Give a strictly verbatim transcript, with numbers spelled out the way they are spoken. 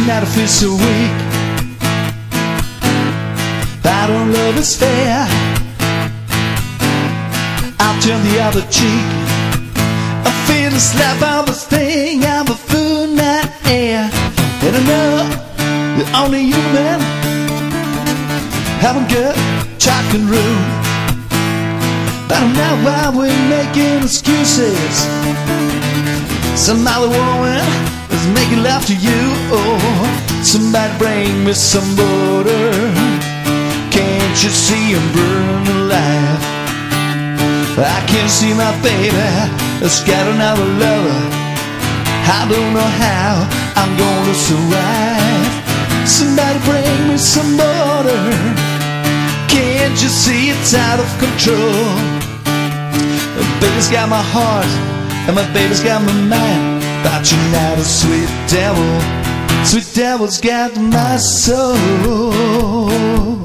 night I feel so weak. I don't love is fair. I'll turn the other cheek. I feel the slap of the sting of a fool night air. And I know you're only human, haven't got chocolate room. But now why we're making excuses. Some other woman is making love to you. Oh, somebody bring me some water. Can't you see I'm burning alive? I can't see my baby, it's got another lover. I don't know how I'm gonna survive. Somebody bring me some water. Can't you see it's out of control? My baby's got my heart and my baby's got my mind, but you're not a sweet devil. Sweet devil's got my soul.